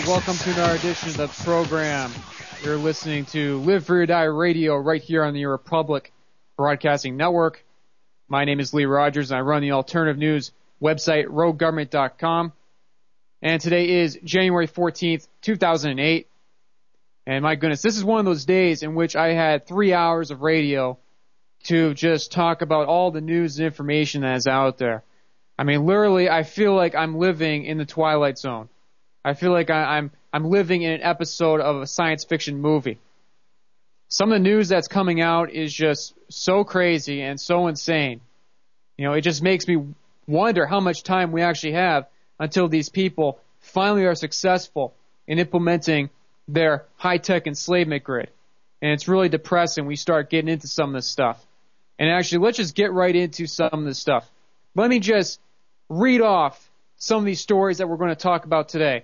welcome to another edition of the program. You're listening to Live Free or Die Radio right here on the Republic Broadcasting Network. My name is Lee Rogers, and I run the alternative news website, roguegovernment.com. And today is January 14th, 2008. And my goodness, this is one of those days in which I had 3 hours of radio to just talk about all the news and information that is out there. I mean, literally, I feel like I'm living in the Twilight Zone. I feel like I'm living in an episode of a science fiction movie. Some of the news that's coming out is just so crazy and so insane. You know, it just makes me wonder how much time we actually have until these people finally are successful in implementing their high-tech enslavement grid. And it's really depressing. We start getting into some of this stuff. And actually, let's just get right into some of this stuff. Let me just read off some of these stories that we're going to talk about today.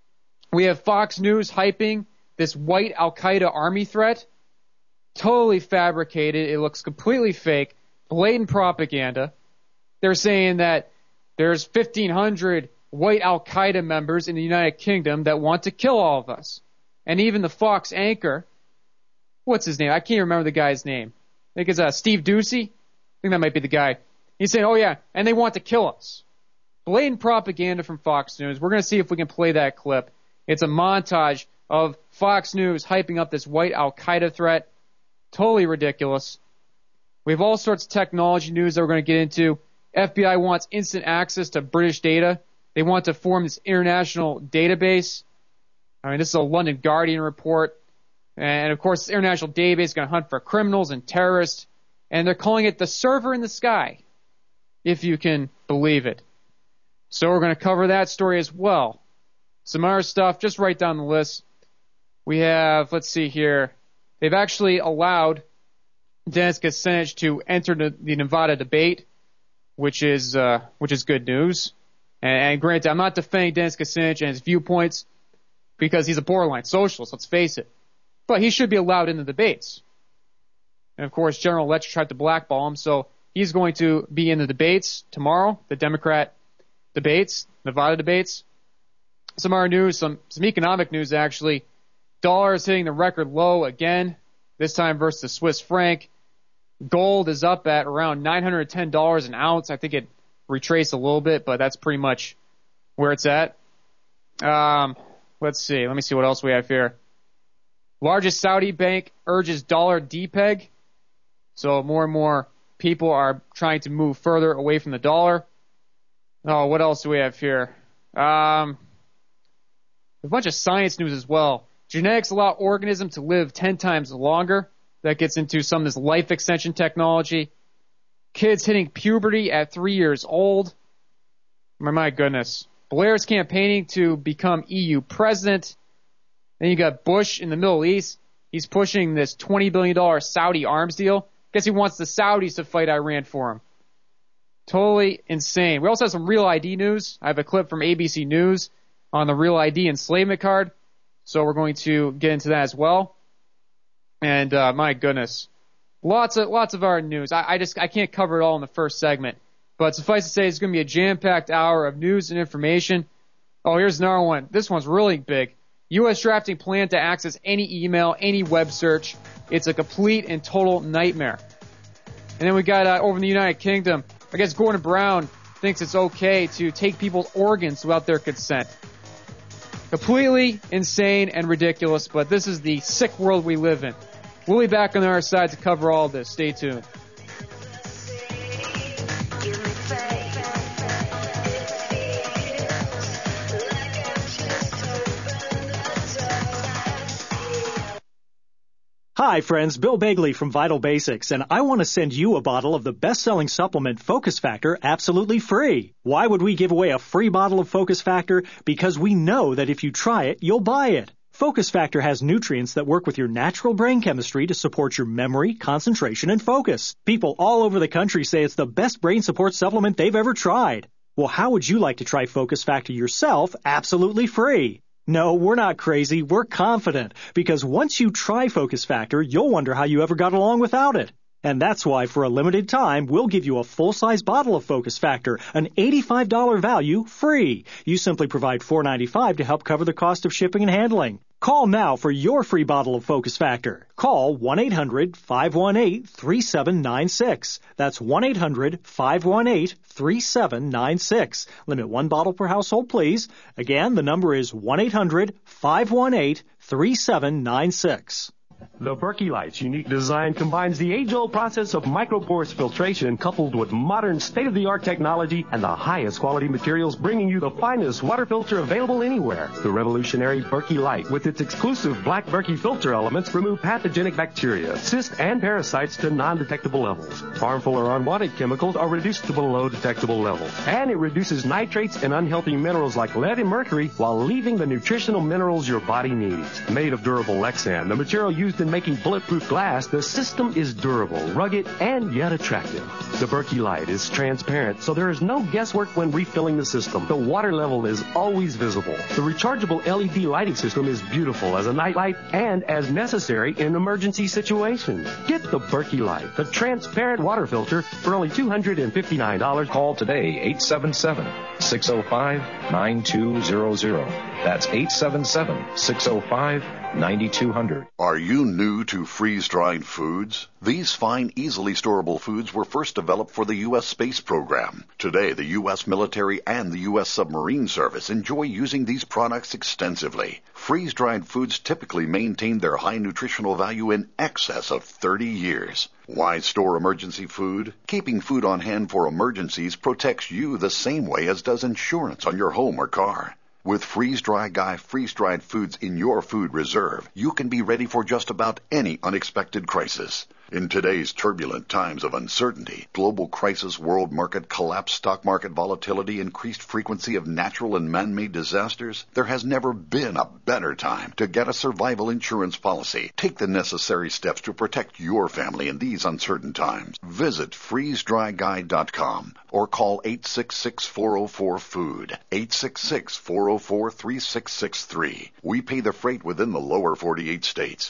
We have Fox News hyping this white Al-Qaeda army threat. Totally fabricated. It looks completely fake. Blatant propaganda. They're saying that there's 1,500 white Al-Qaeda members in the United Kingdom that want to kill all of us. And even the Fox anchor, what's his name? I can't remember the guy's name. I think it's Steve Doocy. I think that might be the guy. He's saying, oh yeah, and they want to kill us. Blatant propaganda from Fox News. We're going to see if we can play that clip. It's a montage of Fox News hyping up this white Al-Qaeda threat. Totally ridiculous. We have all sorts of technology news that we're going to get into. FBI wants instant access to British data. They want to form this international database. I mean, this is a London Guardian report. And, of course, this international database is going to hunt for criminals and terrorists. And they're calling it the server in the sky, if you can believe it. So we're going to cover that story as well. Some other stuff, just write down the list. We have, let's see here, they've actually allowed Dennis Kucinich to enter the Nevada debate, which is good news. And granted, I'm not defending Dennis Kucinich and his viewpoints because he's a borderline socialist, let's face it. But he should be allowed in the debates. And of course, General Electric tried to blackball him, so he's going to be in the debates tomorrow, the Democrat debates, Nevada debates. Some other news, some economic news actually. Dollar is hitting the record low again, this time versus the Swiss franc. Gold is up at around $910 an ounce. I think it retraced a little bit, but that's pretty much where it's at. Let's see. Let me see what else we have here. Largest Saudi bank urges dollar depeg. So more and more people are trying to move further away from the dollar. Oh, what else do we have here? A bunch of science news as well. Genetics allow organisms to live 10 times longer. That gets into some of this life extension technology. Kids hitting puberty at 3 years old. My goodness. Blair's campaigning to become EU president. Then you got Bush in the Middle East. He's pushing this $20 billion Saudi arms deal. Guess he wants the Saudis to fight Iran for him. Totally insane. We also have some Real ID news. I have a clip from ABC News on the Real ID enslavement card. So we're going to get into that as well. And my goodness, lots of our news. I can't cover it all in the first segment. But suffice to say, it's going to be a jam-packed hour of news and information. Oh, here's another one. This one's really big. U.S. drafting plan to access any email, any web search. It's a complete and total nightmare. And then we got over in the United Kingdom, I guess Gordon Brown thinks it's okay to take people's organs without their consent. Completely insane and ridiculous, but this is the sick world we live in. We'll be back on our side to cover all this. Stay tuned. Hi friends, Bill Bagley from Vital Basics, and I want to send you a bottle of the best-selling supplement Focus Factor absolutely free. Why would we give away a free bottle of Focus Factor? Because we know that if you try it, you'll buy it. Focus Factor has nutrients that work with your natural brain chemistry to support your memory, concentration, and focus. People all over the country say it's the best brain support supplement they've ever tried. Well, how would you like to try Focus Factor yourself absolutely free? No, we're not crazy. We're confident. Because once you try Focus Factor, you'll wonder how you ever got along without it. And that's why for a limited time, we'll give you a full-size bottle of Focus Factor, an $85 value, free. You simply provide $4.95 to help cover the cost of shipping and handling. Call now for your free bottle of Focus Factor. Call 1-800-518-3796. That's 1-800-518-3796. Limit one bottle per household, please. Again, the number is 1-800-518-3796. The Berkey Light's unique design combines the age-old process of microporous filtration coupled with modern state-of-the-art technology and the highest quality materials, bringing you the finest water filter available anywhere. The revolutionary Berkey Light, with its exclusive black Berkey filter elements, remove pathogenic bacteria, cysts, and parasites to non-detectable levels. Harmful or unwanted chemicals are reduced to below detectable levels. And it reduces nitrates and unhealthy minerals like lead and mercury while leaving the nutritional minerals your body needs. Made of durable Lexan, the material used in making bulletproof glass, the system is durable, rugged, and yet attractive. The Berkey Light is transparent, so there is no guesswork when refilling the system. The water level is always visible. The rechargeable LED lighting system is beautiful as a night light and as necessary in emergency situations. Get the Berkey Light, the transparent water filter, for only $259. Call today, 877-605-9200. That's 877-605-9200. Are you new to freeze-dried foods? These fine, easily storable foods were first developed for the U.S. space program. Today, the U.S. military and the U.S. submarine service enjoy using these products extensively. Freeze-dried foods typically maintain their high nutritional value in excess of 30 years. Why store emergency food? Keeping food on hand for emergencies protects you the same way as does insurance on your home or car. With Freeze-Dry Guy freeze-dried foods in your food reserve, you can be ready for just about any unexpected crisis. In today's turbulent times of uncertainty, global crisis, world market collapse, stock market volatility, increased frequency of natural and man-made disasters, there has never been a better time to get a survival insurance policy. Take the necessary steps to protect your family in these uncertain times. Visit freezedryguy.com or call 866-404-FOOD, 866-404-3663. We pay the freight within the lower 48 states.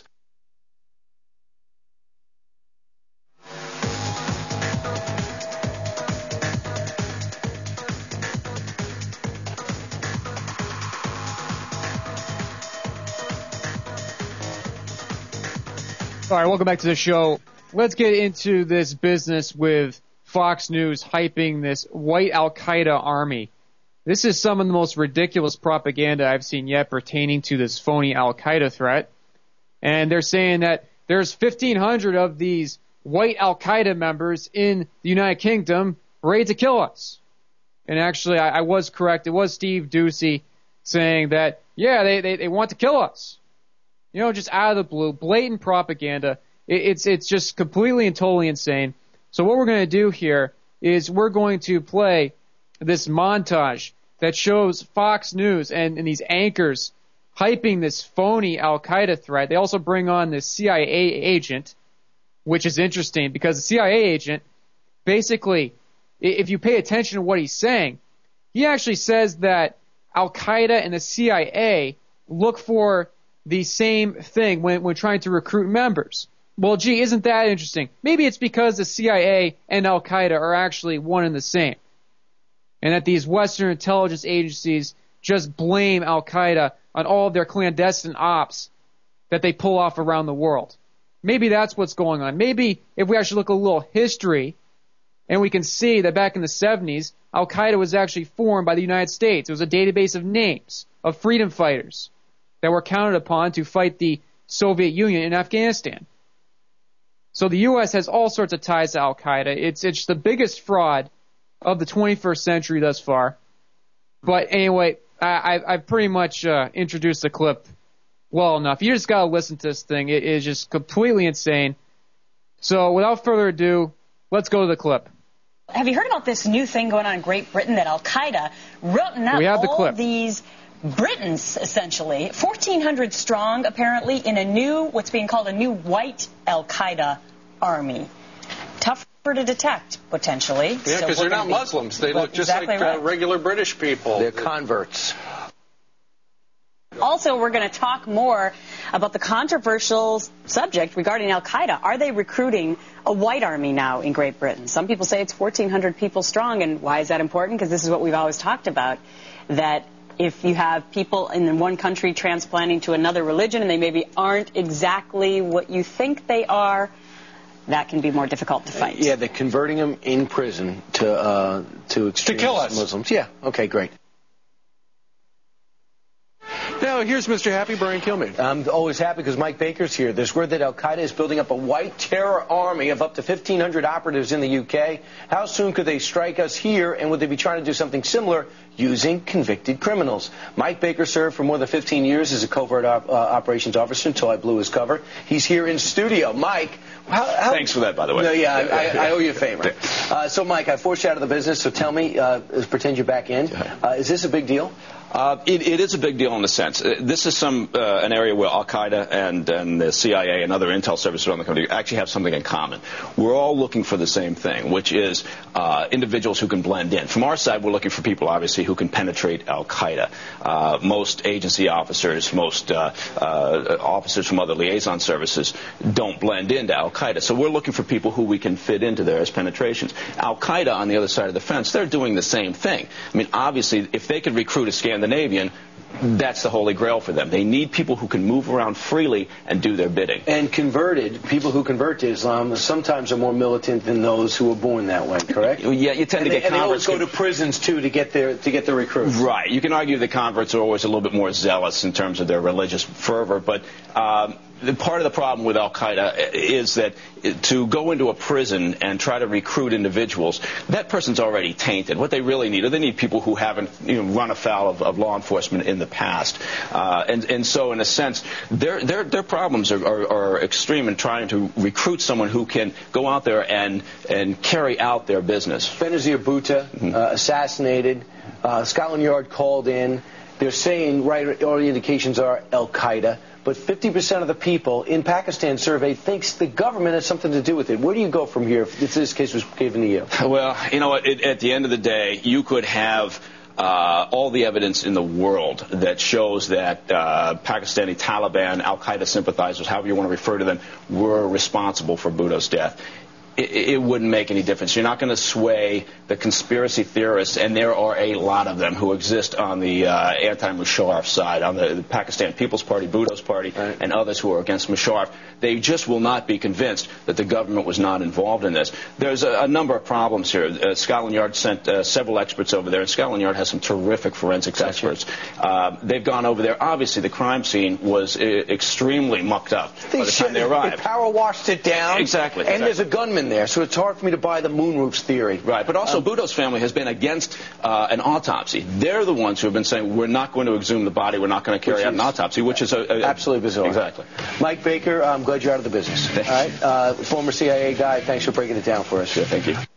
All right, welcome back to the show. Let's get into this business with Fox News hyping this white Al-Qaeda army. This is some of the most ridiculous propaganda I've seen yet pertaining to this phony Al-Qaeda threat. And they're saying that there's 1,500 of these white Al-Qaeda members in the United Kingdom ready to kill us. And actually, I was correct. It was Steve Doocy saying that, yeah, they want to kill us. You know, just out of the blue, blatant propaganda. It's just completely and totally insane. So what we're going to do here is we're going to play this montage that shows Fox News and these anchors hyping this phony Al-Qaeda threat. They also bring on this CIA agent, which is interesting because the CIA agent, basically, if you pay attention to what he's saying, he actually says that Al-Qaeda and the CIA look for the same thing when trying to recruit members. Well, gee, isn't that interesting? Maybe it's because the CIA and Al-Qaeda are actually one and the same. And that these Western intelligence agencies just blame Al-Qaeda on all of their clandestine ops that they pull off around the world. Maybe that's what's going on. Maybe if we actually look at a little history, and we can see that back in the 70s, Al-Qaeda was actually formed by the United States. It was a database of names, of freedom fighters that were counted upon to fight the Soviet Union in Afghanistan. So the U.S. has all sorts of ties to Al-Qaeda. It's the biggest fraud of the 21st century thus far. But anyway, I've pretty much introduced the clip well enough. You just got to listen to this thing. It is just completely insane. So without further ado, let's go to the clip. Have you heard about this new thing going on in Great Britain that Al-Qaeda written up all these Britons, essentially, 1,400 strong, apparently, in a new, what's being called a new white Al-Qaeda army. Tougher to detect, potentially. Yeah, because they're not Muslims. They look just like regular British people. They're converts. Also, we're going to talk more about the controversial subject regarding al-Qaeda. Are they recruiting a white army now in Great Britain? Some people say it's 1,400 people strong, and why is that important? Because this is what we've always talked about, that if you have people in one country transplanting to another religion and they maybe aren't exactly what you think they are, that can be more difficult to fight. Yeah, they're converting them in prison to extremist to kill us. Muslims. Yeah, okay, great. Now, here's Mr. Happy, Brian Kilmeade. I'm always happy because Mike Baker's here. There's word that al-Qaeda is building up a white terror army of up to 1,500 operatives in the UK. How soon could they strike us here, and would they be trying to do something similar using convicted criminals? Mike Baker served for more than 15 years as a covert operations officer until I blew his cover. He's here in studio. Mike, thanks for that, by the way. No, yeah, I owe you a favor. So, Mike, I forced you out of the business, so tell me, pretend you're back in. Is this a big deal? It is a big deal in a sense. This is an area where al-Qaeda and the CIA and other intel services around the country actually have something in common. We're all looking for the same thing, which is individuals who can blend in. From our side, we're looking for people, obviously, who can penetrate al-Qaeda. Most agency officers, most officers from other liaison services don't blend into al-Qaeda. So we're looking for people who we can fit into there as penetrations. Al-Qaeda, on the other side of the fence, they're doing the same thing. I mean, obviously, if they could recruit a Scandinavian, that's the holy grail for them. They need people who can move around freely and do their bidding. And people who convert to Islam sometimes are more militant than those who were born that way, correct? Yeah, you tend to get converts. And they always go to prisons, too, to get the recruits. Right. You can argue the converts are always a little bit more zealous in terms of their religious fervor, but part of the problem with al-Qaeda is that to go into a prison and try to recruit individuals, that person's already tainted. What they really need they need people who haven't run afoul of law enforcement in the past. And so, in a sense, their problems are extreme in trying to recruit someone who can go out there and carry out their business. Benazir Bhutto, assassinated. Scotland Yard called in. They're saying, right, all the indications are al-Qaeda. But 50% of the people in Pakistan surveyed thinks the government has something to do with it. Where do you go from here if this case was given to you? Well, you know what? At the end of the day, you could have all the evidence in the world that shows that Pakistani Taliban, al-Qaeda sympathizers, however you want to refer to them, were responsible for Bhutto's death. It wouldn't make any difference. You're not going to sway the conspiracy theorists, and there are a lot of them who exist on the anti-Musharraf side, on the Pakistan People's Party, Bhutto's party, right, and others who are against Musharraf. They just will not be convinced that the government was not involved in this. There's a number of problems here. Scotland Yard sent several experts over there, and Scotland Yard has some terrific forensics experts. They've gone over there. Obviously, the crime scene was extremely mucked up by the time they arrived. They power washed it down. Exactly. And there's a gunman there, so it's hard for me to buy the moonroofs theory. Right, but also Bhutto's family has been against an autopsy. They're the ones who have been saying, we're not going to exhume the body, we're not going to carry out an autopsy, which is absolutely bizarre. Exactly. Mike Baker, I'm glad you're out of the business. All right, former CIA guy, thanks for breaking it down for us. Yeah, thank you.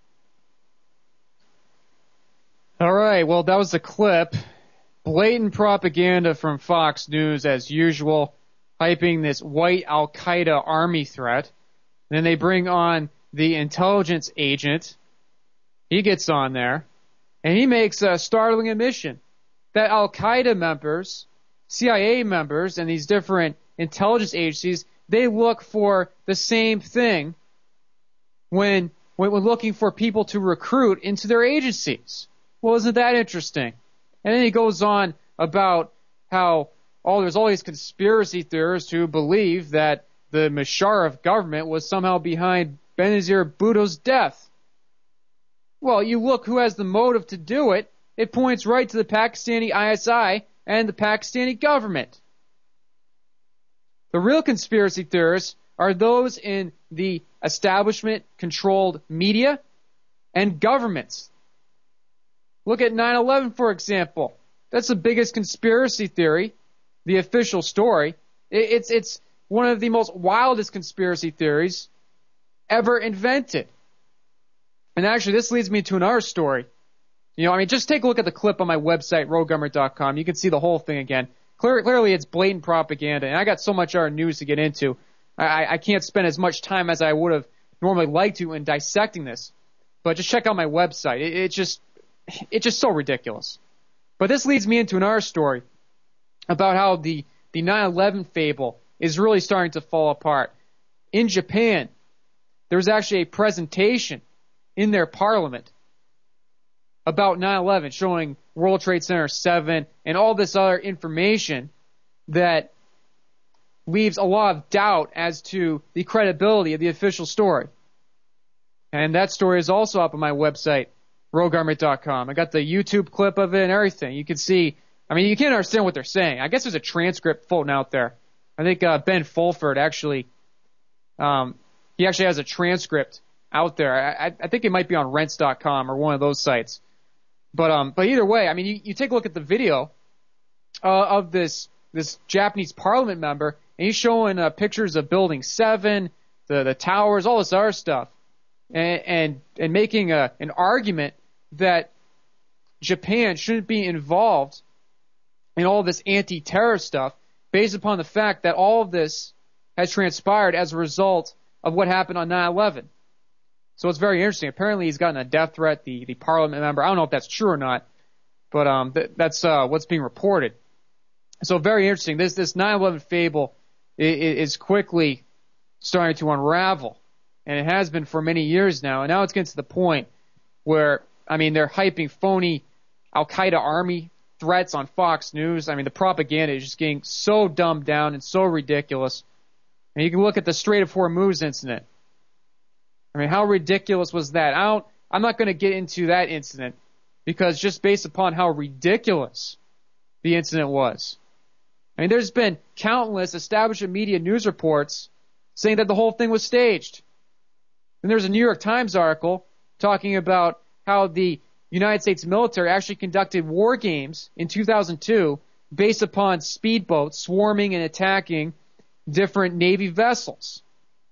All right, well, that was the clip. Blatant propaganda from Fox News, as usual, hyping this white al-Qaeda army threat. Then they bring on the intelligence agent. He gets on there, and he makes a startling admission that al-Qaeda members, CIA members, and these different intelligence agencies, they look for the same thing when looking for people to recruit into their agencies. Well, isn't that interesting? And then he goes on about how there's all these conspiracy theorists who believe that the Musharraf government was somehow behind Benazir Bhutto's death. Well, you look who has the motive to do it. It points right to the Pakistani ISI and the Pakistani government. The real conspiracy theorists are those in the establishment-controlled media and governments. Look at 9/11, for example. That's the biggest conspiracy theory, the official story. It's one of the most wildest conspiracy theories ever invented. And actually, this leads me to another story. Just take a look at the clip on my website, rogummert.com. You can see the whole thing again. Clearly, it's blatant propaganda, and I got so much other news to get into. I can't spend as much time as I would have normally liked to in dissecting this. But just check out my website. It's just so ridiculous. But this leads me into another story about how the the 9/11 fable is really starting to fall apart. In Japan, there was actually a presentation in their parliament about 9/11 showing World Trade Center 7 and all this other information that leaves a lot of doubt as to the credibility of the official story. And that story is also up on my website, roguearmament.com. I got the YouTube clip of it and everything. You can see, I mean, you can't understand what they're saying. I guess there's a transcript floating out there. I think Ben Fulford actually, he actually has a transcript out there. I think it might be on rents.com or one of those sites. But either way, I mean, you take a look at the video of this Japanese parliament member, and he's showing pictures of Building 7, the towers, all this other stuff, and making an argument that Japan shouldn't be involved in all this anti-terror stuff based upon the fact that all of this has transpired as a result of what happened on 9/11. So it's very interesting. Apparently he's gotten a death threat, the parliament member. I don't know if that's true or not, but that's what's being reported. So very interesting. This 9/11 fable is quickly starting to unravel, and it has been for many years now. And now it's getting to the point where, I mean, they're hyping phony Al-Qaeda army threats on Fox News. I mean, the propaganda is just getting so dumbed down and so ridiculous. And you can look at the Strait of Hormuz incident. I mean, how ridiculous was that? I'm not going to get into that incident because just based upon how ridiculous the incident was. I mean, there's been countless establishment media news reports saying that the whole thing was staged. And there's a New York Times article talking about how the United States military actually conducted war games in 2002 based upon speedboats swarming and attacking different Navy vessels.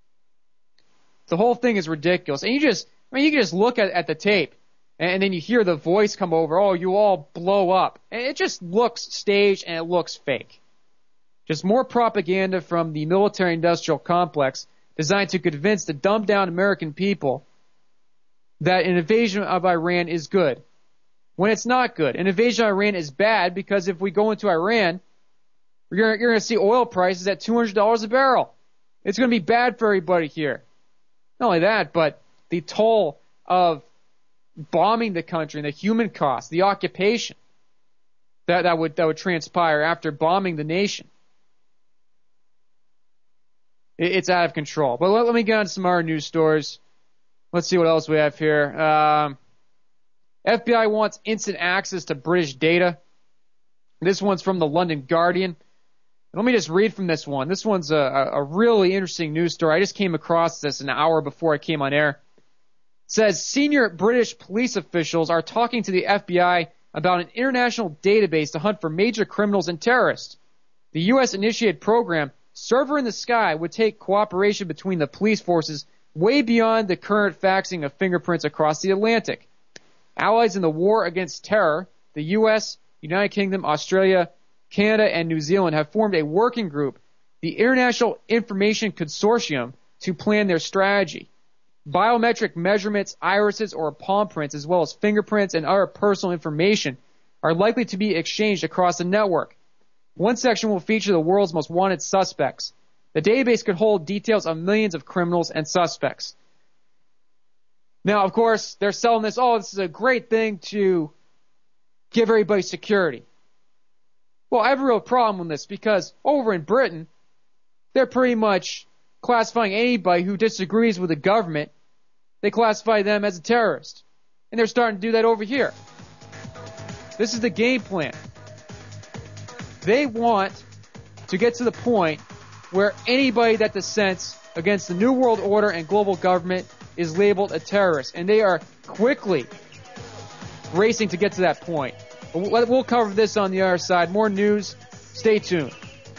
The whole thing is ridiculous. And you can just look at the tape and then you hear the voice come over, oh, you all blow up. And it just looks staged and it looks fake. Just more propaganda from the military-industrial complex designed to convince the dumbed-down American people that an invasion of Iran is good, when it's not good. An invasion of Iran is bad because if we go into Iran, you're going to see oil prices at $200 a barrel. It's going to be bad for everybody here. Not only that, but the toll of bombing the country and the human cost, the occupation that would transpire after bombing the nation. It's out of control. But let me get on to some other news stories. Let's see what else we have here. FBI wants instant access to British data. This one's from the London Guardian. Let me just read from this one. This one's a really interesting news story. I just came across this an hour before I came on air. It says senior British police officials are talking to the FBI about an international database to hunt for major criminals and terrorists. The U.S.-initiated program, Server in the Sky, would take cooperation between the police forces way beyond the current faxing of fingerprints across the Atlantic. Allies in the war against terror, the U.S., United Kingdom, Australia, Canada, and New Zealand have formed a working group, the International Information Consortium, to plan their strategy. Biometric measurements, irises, or palm prints, as well as fingerprints and other personal information, are likely to be exchanged across the network. One section will feature the world's most wanted suspects. The database could hold details of millions of criminals and suspects. Now, of course, they're selling this, this is a great thing to give everybody security. Well, I have a real problem with this because over in Britain, they're pretty much classifying anybody who disagrees with the government, they classify them as a terrorist. And they're starting to do that over here. This is the game plan. They want to get to the point where anybody that dissents against the New World Order and global government is labeled a terrorist. And they are quickly racing to get to that point. We'll cover this on the other side. More news. Stay tuned.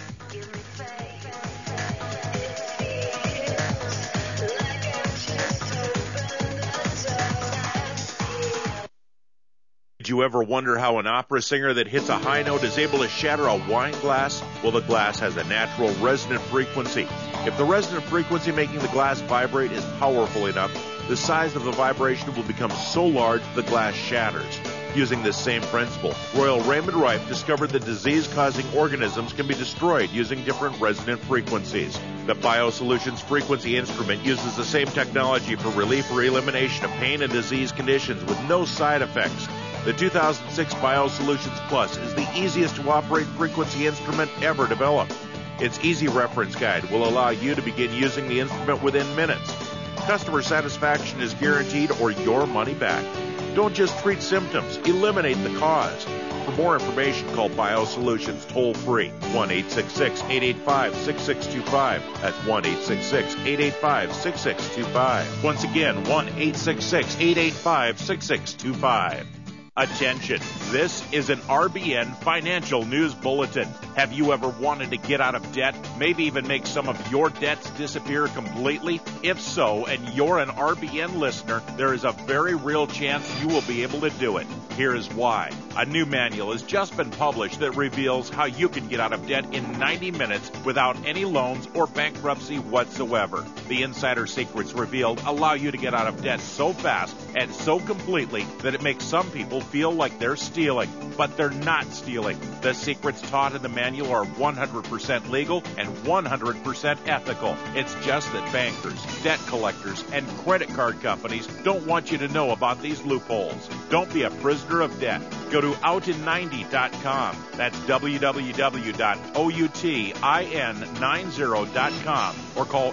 Did you ever wonder how an opera singer that hits a high note is able to shatter a wine glass? Well, the glass has a natural resonant frequency. If the resonant frequency making the glass vibrate is powerful enough, the size of the vibration will become so large the glass shatters. Using this same principle, Royal Raymond Rife discovered that disease-causing organisms can be destroyed using different resonant frequencies. The BioSolutions frequency instrument uses the same technology for relief or elimination of pain and disease conditions with no side effects. The 2006 BioSolutions Plus is the easiest to operate frequency instrument ever developed. Its easy reference guide will allow you to begin using the instrument within minutes. Customer satisfaction is guaranteed or your money back. Don't just treat symptoms, eliminate the cause. For more information, call BioSolutions toll-free, 1-866-885-6625. That's 1-866-885-6625. Once again, 1-866-885-6625. Attention, this is an RBN financial news bulletin. Have you ever wanted to get out of debt, maybe even make some of your debts disappear completely? If so, and you're an RBN listener, there is a very real chance you will be able to do it. Here is why. A new manual has just been published that reveals how you can get out of debt in 90 minutes without any loans or bankruptcy whatsoever. The insider secrets revealed allow you to get out of debt so fast and so completely that it makes some people feel like they're stealing, but they're not stealing. The secrets taught in the manual are 100% legal and 100% ethical. It's just that bankers, debt collectors, and credit card companies don't want you to know about these loopholes. Don't be a prisoner of debt. Go to outin90.com. That's www.outin90.com or call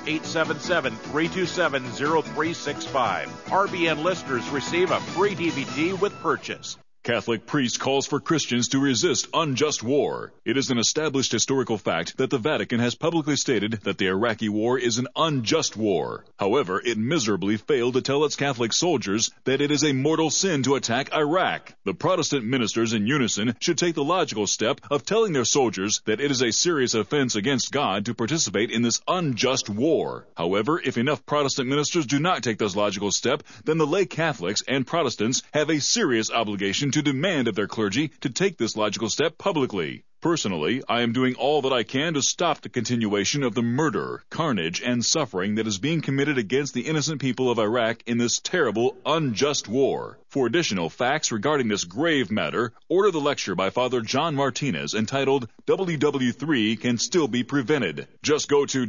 877-327-0365. RBN listeners receive a free DVD with purchase. Catholic priest calls for Christians to resist unjust war. It is an established historical fact that the Vatican has publicly stated that the Iraqi war is an unjust war. However, it miserably failed to tell its Catholic soldiers that it is a mortal sin to attack Iraq. The Protestant ministers in unison should take the logical step of telling their soldiers that it is a serious offense against God to participate in this unjust war. However, if enough Protestant ministers do not take this logical step, then the lay Catholics and Protestants have a serious obligation to demand of their clergy to take this logical step publicly. Personally, I am doing all that I can to stop the continuation of the murder, carnage, and suffering that is being committed against the innocent people of Iraq in this terrible, unjust war. For additional facts regarding this grave matter, order the lecture by Father John Martinez entitled WW3 Can Still Be Prevented. Just go to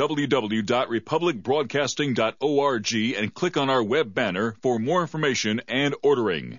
www.republicbroadcasting.org and click on our web banner for more information and ordering.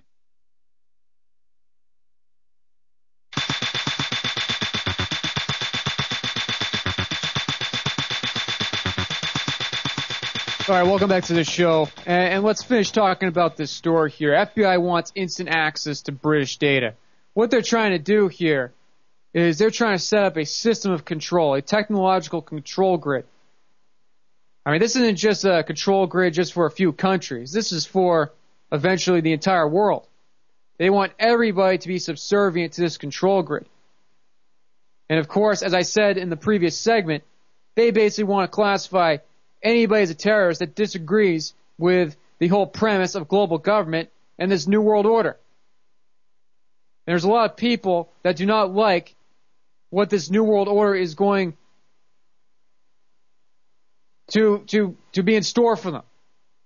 All right, welcome back to the show. And let's finish talking about this story here. FBI wants instant access to British data. What they're trying to do here is they're trying to set up a system of control, a technological control grid. I mean, this isn't just a control grid just for a few countries. This is for eventually the entire world. They want everybody to be subservient to this control grid. And of course, as I said in the previous segment, they basically want to classify anybody as a terrorist that disagrees with the whole premise of global government and this New World Order. There's a lot of people that do not like what this New World Order is going to be in store for them.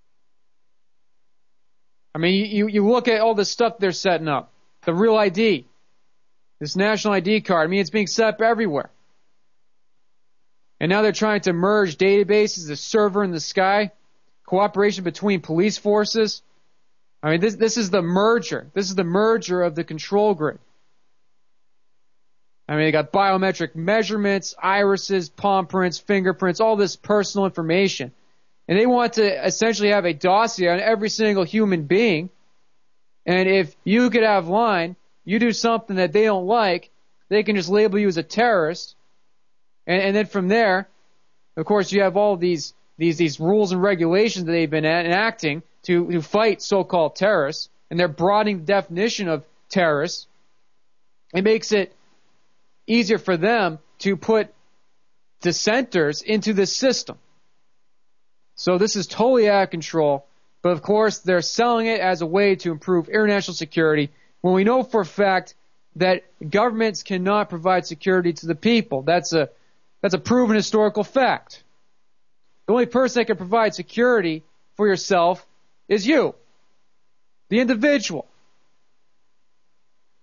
I mean, you look at all the stuff they're setting up. The Real ID, this national ID card, I mean, it's being set up everywhere. And now they're trying to merge databases, the server in the sky, cooperation between police forces. I mean, this is the merger. This is the merger of the control grid. I mean, they got biometric measurements, irises, palm prints, fingerprints, all this personal information. And they want to essentially have a dossier on every single human being. And if you get out of line, you do something that they don't like, they can just label you as a terrorist. And then from there, of course, you have all these rules and regulations that they've been enacting to fight so-called terrorists, and they're broadening the definition of terrorists. It makes it easier for them to put dissenters into the system. So this is totally out of control, but of course, they're selling it as a way to improve international security when we know for a fact that governments cannot provide security to the people. That's a proven historical fact. The only person that can provide security for yourself is you, the individual.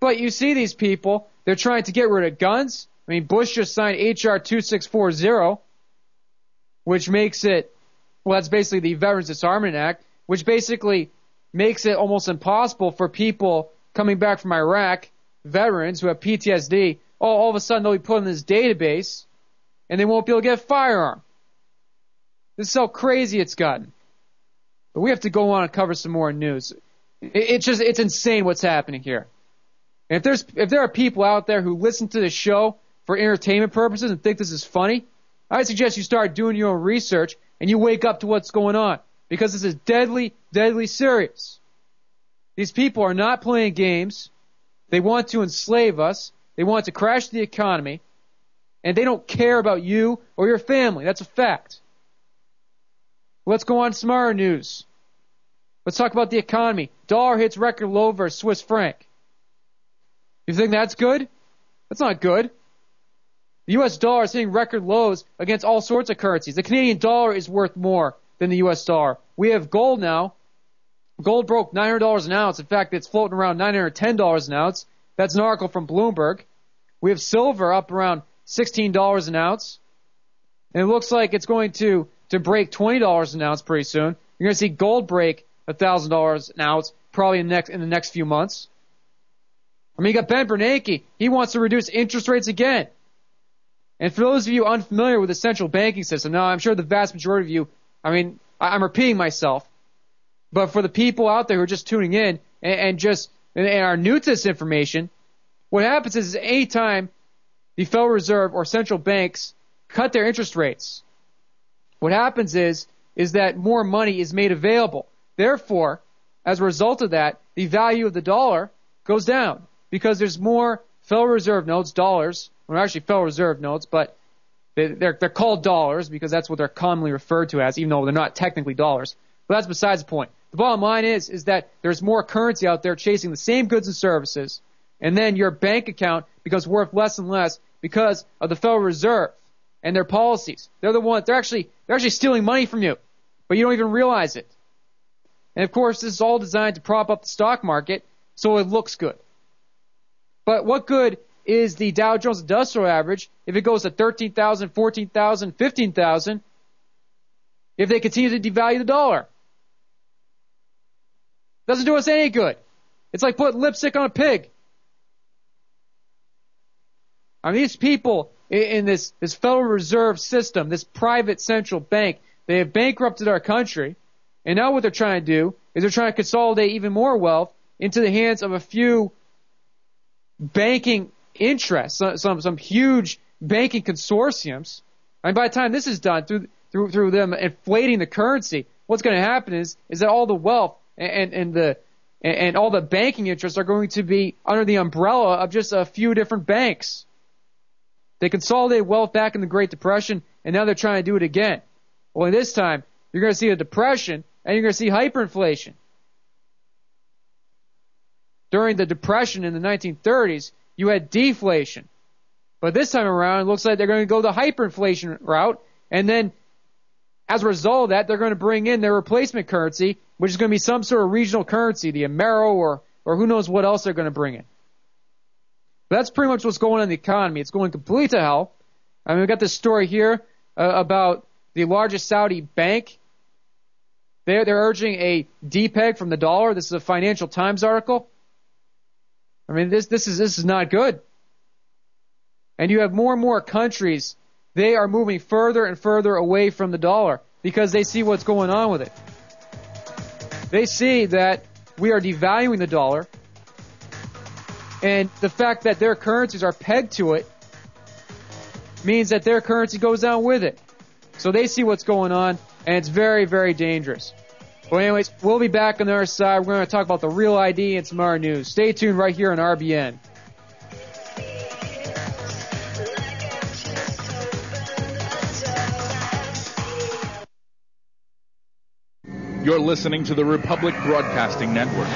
But you see these people, they're trying to get rid of guns. I mean, Bush just signed H.R. 2640, which makes it, well, that's basically the Veterans Disarmament Act, which basically makes it almost impossible for people coming back from Iraq, veterans who have PTSD, all of a sudden they'll be put in this database, and they won't be able to get a firearm. This is how crazy it's gotten. But we have to go on and cover some more news. It's insane what's happening here. And if there are people out there who listen to this show for entertainment purposes and think this is funny, I suggest you start doing your own research and you wake up to what's going on, because this is deadly, deadly serious. These people are not playing games. They want to enslave us. They want to crash the economy. And they don't care about you or your family. That's a fact. Let's go on to some other news. Let's talk about the economy. Dollar hits record low versus Swiss franc. You think that's good? That's not good. The U.S. dollar is hitting record lows against all sorts of currencies. The Canadian dollar is worth more than the U.S. dollar. We have gold now. Gold broke $900 an ounce. In fact, it's floating around $910 an ounce. That's an article from Bloomberg. We have silver up around $16 an ounce. And it looks like it's going to break $20 an ounce pretty soon. You're going to see gold break $1,000 an ounce probably in the next few months. I mean, you got Ben Bernanke. He wants to reduce interest rates again. And for those of you unfamiliar with the central banking system, now I'm sure the vast majority of you, I mean, I'm repeating myself, but for the people out there who are just tuning in and are new to this information, what happens is any time the Federal Reserve or central banks cut their interest rates, what happens is that more money is made available. Therefore, as a result of that, the value of the dollar goes down because there's more Federal Reserve notes, dollars. Well, actually Federal Reserve notes, but they're called dollars because that's what they're commonly referred to as, even though they're not technically dollars. But that's besides the point. The bottom line is that there's more currency out there chasing the same goods and services, and then your bank account becomes worth less and less because of the Federal Reserve and their policies. They're actually stealing money from you, but you don't even realize it. And of course, this is all designed to prop up the stock market so it looks good. But what good is the Dow Jones Industrial Average if it goes to 13,000, 14,000, 15,000 if they continue to devalue the dollar? Doesn't do us any good. It's like putting lipstick on a pig. I mean, these people in this Federal Reserve system, this private central bank, they have bankrupted our country, and now what they're trying to do is they're trying to consolidate even more wealth into the hands of a few banking interests, some huge banking consortiums. I mean, by the time this is done, through them inflating the currency, what's going to happen is that all the wealth and all the banking interests are going to be under the umbrella of just a few different banks. They consolidated wealth back in the Great Depression, and now they're trying to do it again. Well, this time, you're going to see a depression, and you're going to see hyperinflation. During the Depression in the 1930s, you had deflation. But this time around, it looks like they're going to go the hyperinflation route, and then as a result of that, they're going to bring in their replacement currency, which is going to be some sort of regional currency, the Amero or who knows what else they're going to bring in. But that's pretty much what's going on in the economy. It's going completely to hell. I mean, we've got this story here about the largest Saudi bank. They're urging a depeg from the dollar. This is a Financial Times article. I mean, this is not good. And you have more and more countries, they are moving further and further away from the dollar because they see what's going on with it. They see that we are devaluing the dollar, and the fact that their currencies are pegged to it means that their currency goes down with it. So they see what's going on, and it's very, very dangerous. Well, anyways, we'll be back on the other side. We're going to talk about the real ID and some more news. Stay tuned right here on RBN. You're listening to the Republic Broadcasting Network,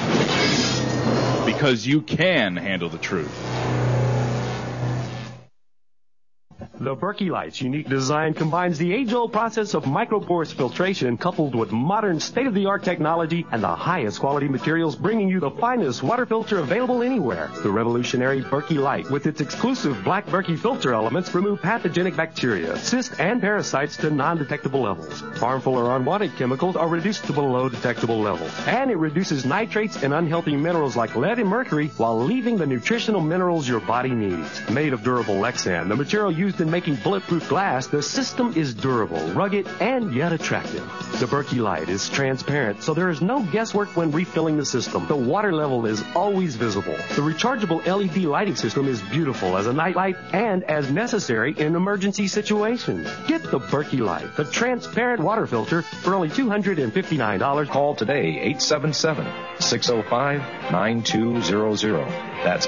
because you can handle the truth. The Berkey Light's unique design combines the age-old process of microporous filtration coupled with modern state-of-the-art technology and the highest quality materials, bringing you the finest water filter available anywhere. The revolutionary Berkey Light, with its exclusive black Berkey filter elements, remove pathogenic bacteria, cysts, and parasites to non-detectable levels. Harmful or unwanted chemicals are reduced to below detectable levels. And it reduces nitrates and unhealthy minerals like lead and mercury while leaving the nutritional minerals your body needs. Made of durable Lexan, the material used in making bulletproof glass, the system is durable, rugged, and yet attractive. The Berkey Light is transparent, so there is no guesswork when refilling the system. The water level is always visible. The rechargeable LED lighting system is beautiful as a night light and as necessary in emergency situations. Get the Berkey Light, the transparent water filter, for only $259. Call today, 877-605-9200. That's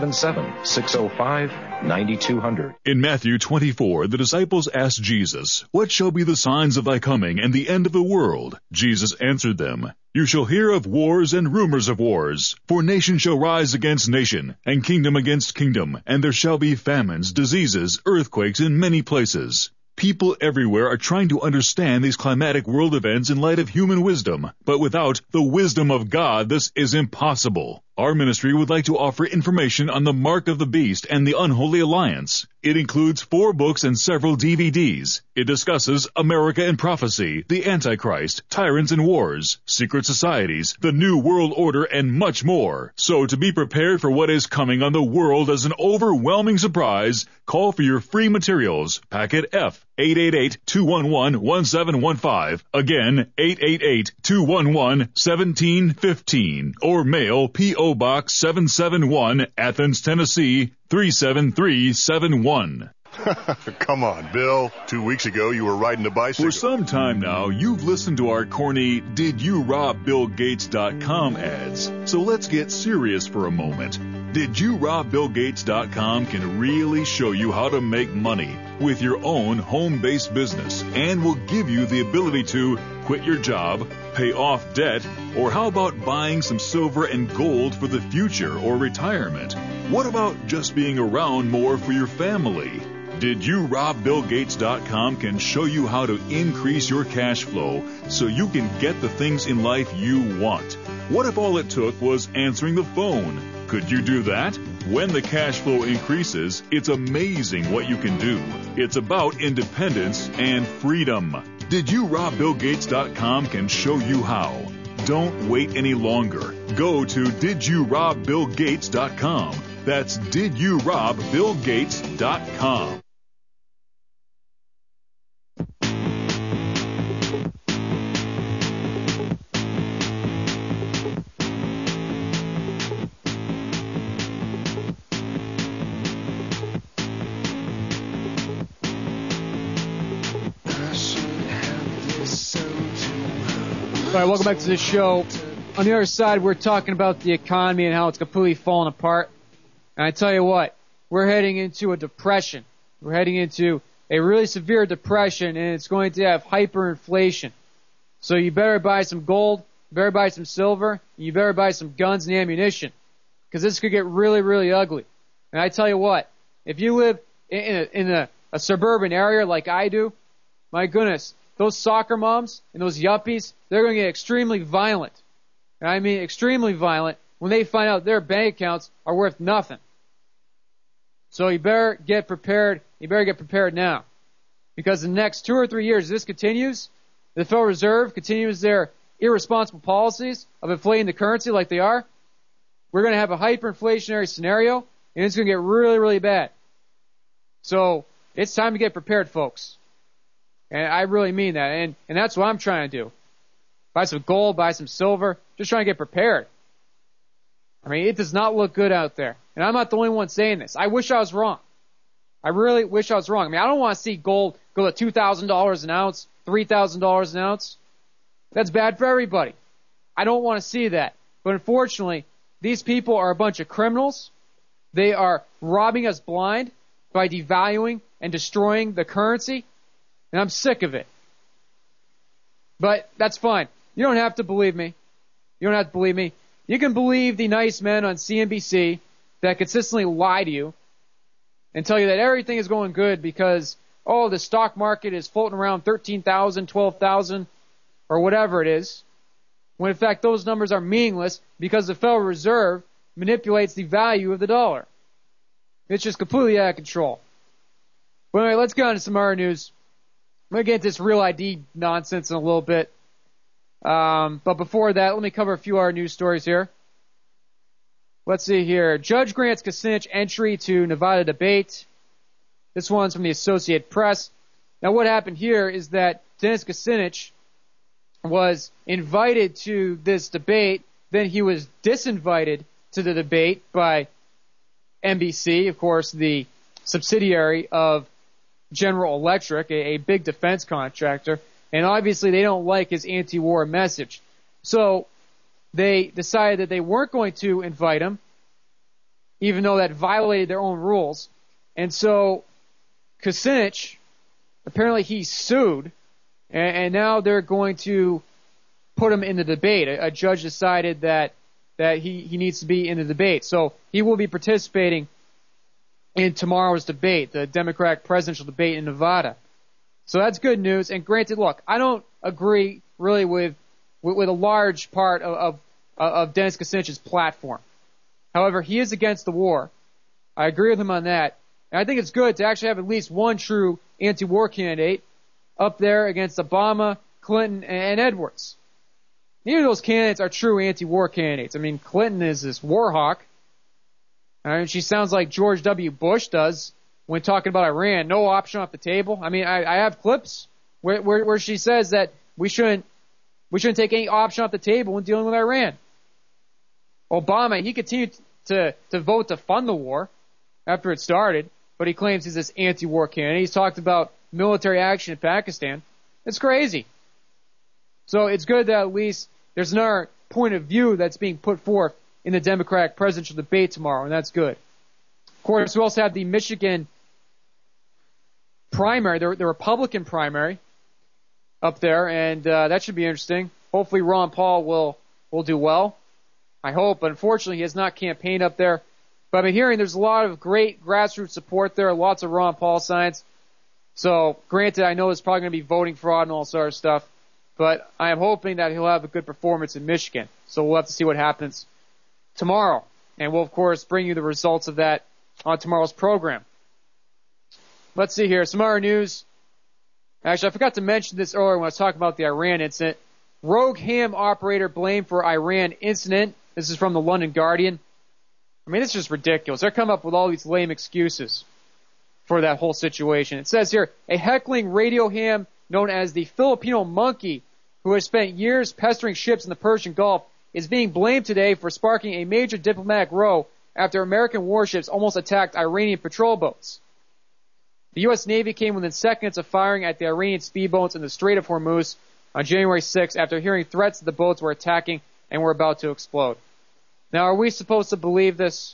877-605-9200. In Matthew 24, the disciples asked Jesus, "What shall be the signs of thy coming and the end of the world?" Jesus answered them, "You shall hear of wars and rumors of wars. For nation shall rise against nation, and kingdom against kingdom, and there shall be famines, diseases, earthquakes in many places." People everywhere are trying to understand these climatic world events in light of human wisdom, but without the wisdom of God, this is impossible. Our ministry would like to offer information on the Mark of the Beast and the Unholy Alliance. It includes 4 books and several DVDs. It discusses America and prophecy, the Antichrist, tyrants and wars, secret societies, the New World Order, and much more. So to be prepared for what is coming on the world as an overwhelming surprise, call for your free materials. Packet F, 888-211-1715. Again, 888-211-1715. Or mail P.O. Box 771, Athens, Tennessee, 37371. Come on, Bill. 2 weeks ago, you were riding a bicycle. For some time now, you've listened to our corny DidYouRobBillGates.com ads. So let's get serious for a moment. DidYouRobBillGates.com can really show you how to make money with your own home-based business and will give you the ability to quit your job, pay off debt, or how about buying some silver and gold for the future or retirement? What about just being around more for your family? DidYouRobBillGates.com can show you how to increase your cash flow so you can get the things in life you want. What if all it took was answering the phone? Could you do that? When the cash flow increases, it's amazing what you can do. It's about independence and freedom. DidYouRobBillGates.com can show you how. Don't wait any longer. Go to DidYouRobBillGates.com. That's DidYouRobBillGates.com. All right, welcome back to the show. On the other side, we're talking about the economy and how it's completely fallen apart. And I tell you what, we're heading into a depression. We're heading into a really severe depression, and it's going to have hyperinflation. So you better buy some gold, you better buy some silver, and you better buy some guns and ammunition, because this could get really, really ugly. And I tell you what, if you live in a suburban area like I do, my goodness, those soccer moms and those yuppies, they're going to get extremely violent. And I mean extremely violent when they find out their bank accounts are worth nothing. So you better get prepared. You better get prepared now. Because in the next 2 or 3 years, if this continues, the Federal Reserve continues their irresponsible policies of inflating the currency like they are, we're going to have a hyperinflationary scenario, and it's going to get really, really bad. So it's time to get prepared, folks. And I really mean that. And that's what I'm trying to do. Buy some gold, buy some silver, just trying to get prepared. I mean, it does not look good out there. And I'm not the only one saying this. I wish I was wrong. I really wish I was wrong. I mean, I don't want to see gold go to $2,000 an ounce, $3,000 an ounce. That's bad for everybody. I don't want to see that. But unfortunately, these people are a bunch of criminals. They are robbing us blind by devaluing and destroying the currency. And I'm sick of it. But that's fine. You don't have to believe me. You don't have to believe me. You can believe the nice men on CNBC that consistently lie to you. and tell you that everything is going good because, the stock market is floating around 13,000, 12,000, or whatever it is, when in fact those numbers are meaningless because the Federal Reserve manipulates the value of the dollar. It's just completely out of control. But anyway, let's get on to some other news. I'm going to get into this Real ID nonsense in a little bit. But before that, let me cover a few other news stories here. Let's see here. Judge grants Kucinich entry to Nevada debate. This one's from the Associated Press. Now what happened here is that Dennis Kucinich was invited to this debate, then he was disinvited to the debate by NBC, of course, the subsidiary of General Electric, a big defense contractor, and obviously they don't like his anti-war message. So they decided that they weren't going to invite him, even though that violated their own rules. And so Kucinich, apparently he sued, and now they're going to put him in the debate. A judge decided that he needs to be in the debate. So he will be participating in tomorrow's debate, the Democratic presidential debate in Nevada. So that's good news. And granted, look, I don't agree really with a large part of Dennis Kucinich's platform. However, he is against the war. I agree with him on that. And I think it's good to actually have at least one true anti-war candidate up there against Obama, Clinton, and Edwards. Neither of those candidates are true anti-war candidates. I mean, Clinton is this war hawk. I mean, she sounds like George W. Bush does when talking about Iran. No option off the table. I mean, I have clips where she says that we shouldn't take any option off the table when dealing with Iran. Obama, he continued to vote to fund the war after it started, but he claims he's this anti-war candidate. He's talked about military action in Pakistan. It's crazy. So it's good that at least there's another point of view that's being put forth in the Democratic presidential debate tomorrow, and that's good. Of course, we also have the Michigan primary, the Republican primary up there, and that should be interesting. Hopefully Ron Paul will do well. I hope, but unfortunately he has not campaigned up there. But I've been hearing there's a lot of great grassroots support there, lots of Ron Paul signs. So, granted, I know there's probably going to be voting fraud and all sort of stuff, but I am hoping that he'll have a good performance in Michigan. So we'll have to see what happens tomorrow. And we'll, of course, bring you the results of that on tomorrow's program. Let's see here. Some other news. Actually, I forgot to mention this earlier when I was talking about the Iran incident. Rogue ham operator blamed for Iran incident. This is from the London Guardian. I mean, it's just ridiculous. They're coming up with all these lame excuses for that whole situation. It says here, a heckling radio ham known as the Filipino monkey, who has spent years pestering ships in the Persian Gulf, is being blamed today for sparking a major diplomatic row after American warships almost attacked Iranian patrol boats. The U.S. Navy came within seconds of firing at the Iranian speedboats in the Strait of Hormuz on January 6th after hearing threats that the boats were attacking and were about to explode. Now, are we supposed to believe this?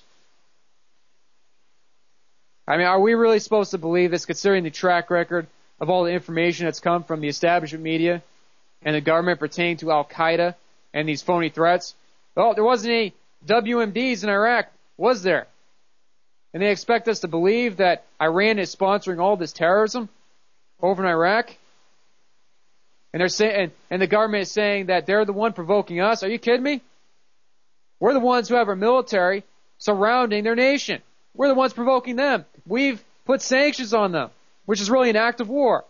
I mean, are we really supposed to believe this, considering the track record of all the information that's come from the establishment media and the government pertaining to Al-Qaeda and these phony threats? Well, there wasn't any WMDs in Iraq, was there? And they expect us to believe that Iran is sponsoring all this terrorism over in Iraq? And they're saying, and the government is saying that they're the one provoking us? Are you kidding me? We're the ones who have our military surrounding their nation. We're the ones provoking them. We've put sanctions on them, which is really an act of war.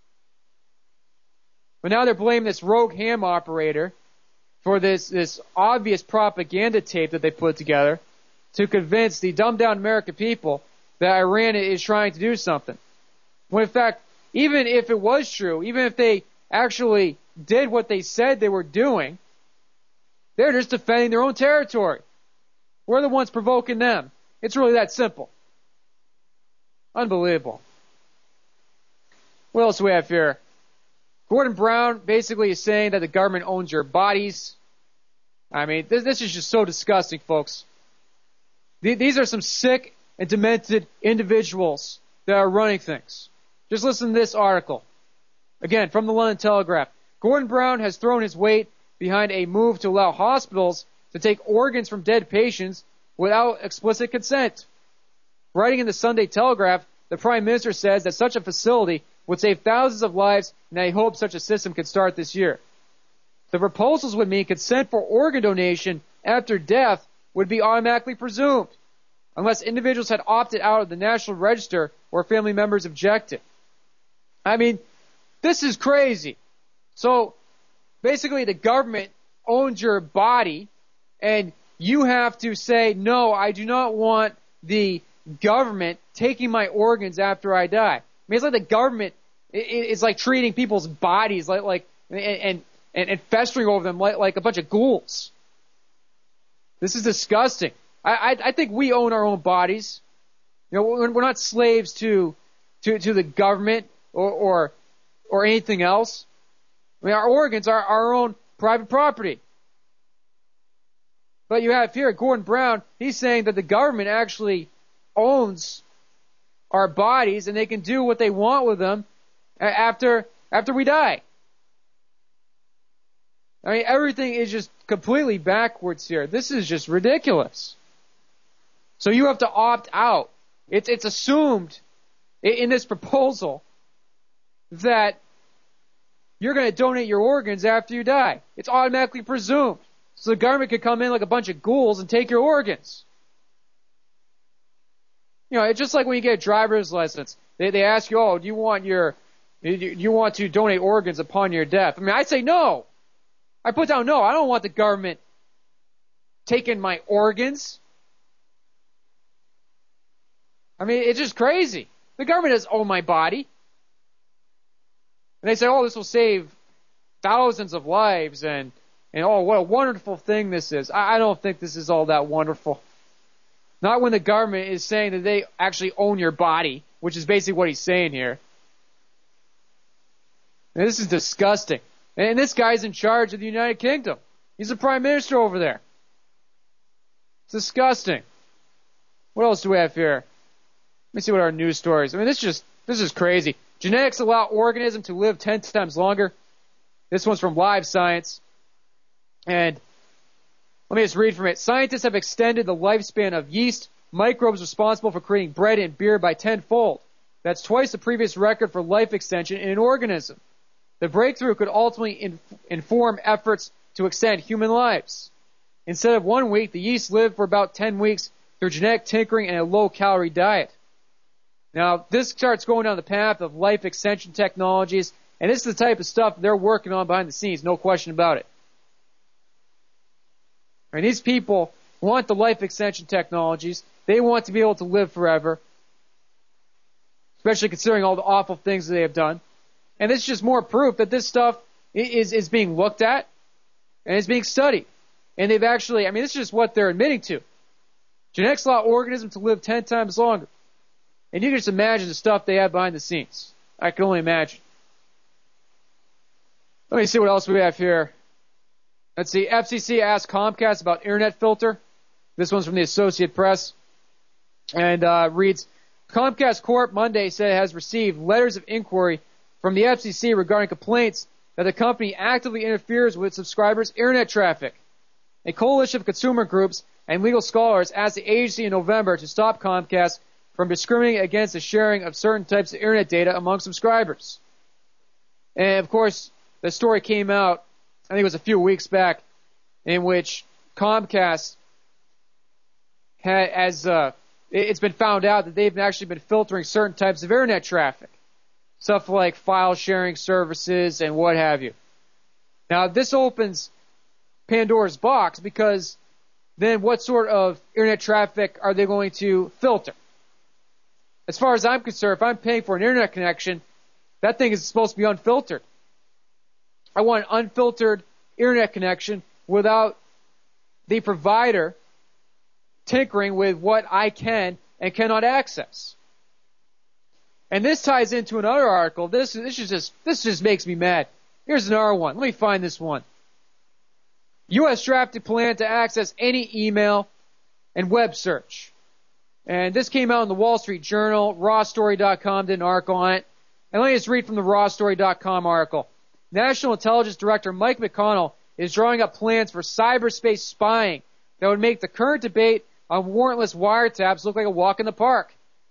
But now they're blaming this rogue ham operator for this obvious propaganda tape that they put together to convince the dumbed-down American people that Iran is trying to do something. When in fact, even if it was true, even if they actually did what they said they were doing, they're just defending their own territory. We're the ones provoking them. It's really that simple. Unbelievable. What else do we have here? Gordon Brown basically is saying that the government owns your bodies. I mean, this is just so disgusting, folks. These are some sick and demented individuals that are running things. Just listen to this article. Again, from the London Telegraph. Gordon Brown has thrown his weight behind a move to allow hospitals to take organs from dead patients without explicit consent. Writing in the Sunday Telegraph, the Prime Minister says that such a facility would save thousands of lives, and that he hopes such a system could start this year. The proposals would mean consent for organ donation after death would be automatically presumed, unless individuals had opted out of the National Register or family members objected. I mean, this is crazy. So, basically the government owns your body, and you have to say, no, I do not want the government taking my organs after I die. I mean, it's like the government is like treating people's bodies and festering over them like a bunch of ghouls. This is disgusting. I think we own our own bodies. You know, we're not slaves to the government or anything else. I mean, our organs are our own private property. But you have here Gordon Brown. He's saying that the government actually owns our bodies, and they can do what they want with them after we die. I mean, everything is just completely backwards here. This is just ridiculous. So you have to opt out. It's assumed in this proposal that you're going to donate your organs after you die. It's automatically presumed. So the government could come in like a bunch of ghouls and take your organs. You know, it's just like when you get a driver's license. They ask you, oh, do you want to donate organs upon your death? I mean, I'd say no. I put down no. I don't want the government taking my organs. I mean, it's just crazy. The government doesn't own my body. And they say, oh, this will save thousands of lives, and oh, what a wonderful thing this is. I don't think this is all that wonderful. Not when the government is saying that they actually own your body, which is basically what he's saying here. And this is disgusting. And this guy's in charge of the United Kingdom. He's the Prime Minister over there. It's disgusting. What else do we have here? Let me see what our news stories. I mean, this is crazy. Genetics allow organisms to live 10 times longer. This one's from Live Science. And let me just read from it. Scientists have extended the lifespan of yeast, microbes responsible for creating bread and beer, by 10-fold. That's twice the previous record for life extension in an organism. The breakthrough could ultimately inform efforts to extend human lives. Instead of 1 week, the yeast lived for about 10 weeks through genetic tinkering and a low-calorie diet. Now, this starts going down the path of life extension technologies, and this is the type of stuff they're working on behind the scenes, no question about it. And these people want the life extension technologies. They want to be able to live forever, especially considering all the awful things that they have done. And this is just more proof that this stuff is being looked at and is being studied. And they've actually, I mean, this is just what they're admitting to. Genetics allow organisms to live 10 times longer. And you can just imagine the stuff they have behind the scenes. I can only imagine. Let me see what else we have here. Let's see. FCC asked Comcast about internet filter. This one's from the Associated Press. And reads, Comcast Corp. Monday said it has received letters of inquiry from the FCC regarding complaints that the company actively interferes with subscribers' internet traffic. A coalition of consumer groups and legal scholars asked the agency in November to stop Comcast from discriminating against the sharing of certain types of internet data among subscribers. And, of course, the story came out, I think it was a few weeks back, in which Comcast it's been found out that they've actually been filtering certain types of internet traffic. Stuff like file sharing services and what have you. Now, this opens Pandora's box, because then what sort of internet traffic are they going to filter? As far as I'm concerned, if I'm paying for an internet connection, that thing is supposed to be unfiltered. I want an unfiltered internet connection without the provider tinkering with what I can and cannot access. And this ties into another article. This just makes me mad. Here's another one. Let me find this one. U.S. drafted plan to access any email and web search. And this came out in the Wall Street Journal. RawStory.com did an article on it. And let me just read from the RawStory.com article. National Intelligence Director Mike McConnell is drawing up plans for cyberspace spying that would make the current debate on warrantless wiretaps look like a walk in the park.